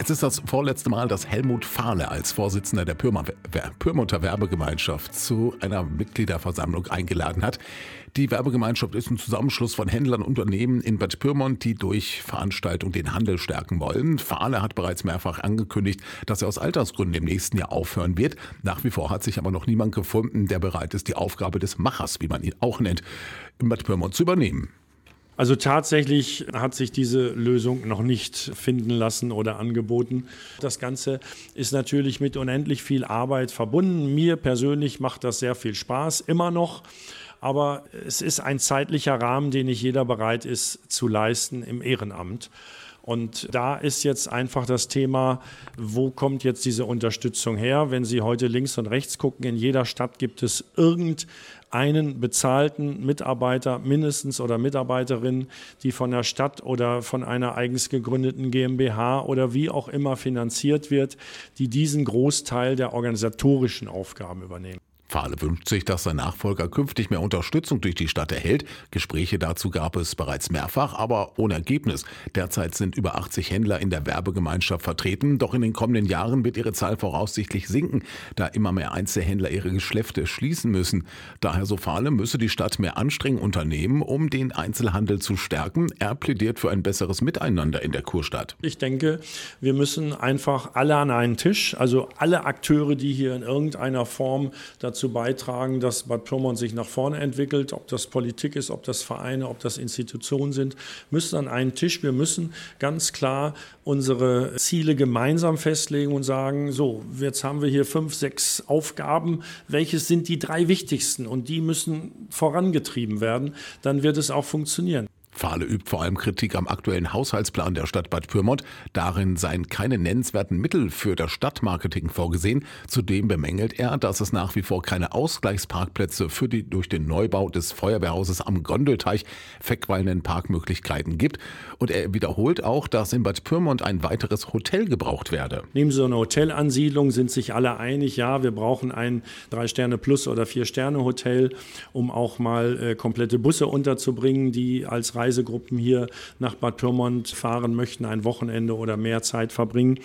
Es ist das vorletzte Mal, dass Helmut Fahle als Vorsitzender der Pyrmonter Werbegemeinschaft zu einer Mitgliederversammlung eingeladen hat. Die Werbegemeinschaft ist ein Zusammenschluss von Händlern und Unternehmen in Bad Pyrmont, die durch Veranstaltungen den Handel stärken wollen. Fahle hat bereits mehrfach angekündigt, dass er aus Altersgründen im nächsten Jahr aufhören wird. Nach wie vor hat sich aber noch niemand gefunden, der bereit ist, die Aufgabe des Machers, wie man ihn auch nennt, in Bad Pyrmont zu übernehmen. Also tatsächlich hat sich diese Lösung noch nicht finden lassen oder angeboten. Das Ganze ist natürlich mit unendlich viel Arbeit verbunden. Mir persönlich macht das sehr viel Spaß, immer noch. Aber es ist ein zeitlicher Rahmen, den nicht jeder bereit ist zu leisten im Ehrenamt. Und da ist jetzt einfach das Thema, wo kommt jetzt diese Unterstützung her? Wenn Sie heute links und rechts gucken, in jeder Stadt gibt es irgendeinen bezahlten Mitarbeiter mindestens oder Mitarbeiterin, die von der Stadt oder von einer eigens gegründeten GmbH oder wie auch immer finanziert wird, die diesen Großteil der organisatorischen Aufgaben übernehmen. Fahle wünscht sich, dass sein Nachfolger künftig mehr Unterstützung durch die Stadt erhält. Gespräche dazu gab es bereits mehrfach, aber ohne Ergebnis. Derzeit sind über 80 Händler in der Werbegemeinschaft vertreten, doch in den kommenden Jahren wird ihre Zahl voraussichtlich sinken, da immer mehr Einzelhändler ihre Geschäfte schließen müssen. Daher, so Fahle, müsse die Stadt mehr Anstrengungen unternehmen, um den Einzelhandel zu stärken. Er plädiert für ein besseres Miteinander in der Kurstadt. Ich denke, wir müssen einfach alle an einen Tisch, also alle Akteure, die hier in irgendeiner Form dazu beitragen, dass Bad Pyrmont sich nach vorne entwickelt, ob das Politik ist, ob das Vereine, ob das Institutionen sind, müssen an einen Tisch. Wir müssen ganz klar unsere Ziele gemeinsam festlegen und sagen, so, jetzt haben wir hier 5, 6 Aufgaben. Welches sind die 3 wichtigsten? Und die müssen vorangetrieben werden. Dann wird es auch funktionieren. Fahle übt vor allem Kritik am aktuellen Haushaltsplan der Stadt Bad Pyrmont. Darin seien keine nennenswerten Mittel für das Stadtmarketing vorgesehen. Zudem bemängelt er, dass es nach wie vor keine Ausgleichsparkplätze für die durch den Neubau des Feuerwehrhauses am Gondelteich verqualenden Parkmöglichkeiten gibt. Und er wiederholt auch, dass in Bad Pyrmont ein weiteres Hotel gebraucht werde. Neben so einer Hotelansiedlung sind sich alle einig, ja, wir brauchen ein 3-Sterne-Plus- oder 4-Sterne-Hotel, um auch mal komplette Busse unterzubringen, die als Reisegruppen hier nach Bad Pyrmont fahren möchten, ein Wochenende oder mehr Zeit verbringen.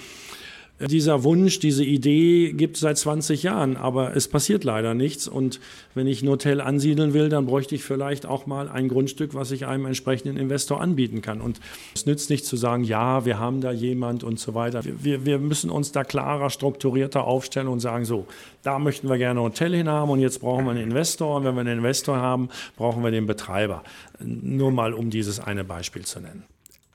Dieser Wunsch, diese Idee gibt es seit 20 Jahren, aber es passiert leider nichts. Und wenn ich ein Hotel ansiedeln will, dann bräuchte ich vielleicht auch mal ein Grundstück, was ich einem entsprechenden Investor anbieten kann. Und es nützt nicht zu sagen, ja, wir haben da jemand und so weiter. Wir müssen uns da klarer, strukturierter aufstellen und sagen, so, da möchten wir gerne ein Hotel hin haben und jetzt brauchen wir einen Investor. Und wenn wir einen Investor haben, brauchen wir den Betreiber. Nur mal, um dieses eine Beispiel zu nennen.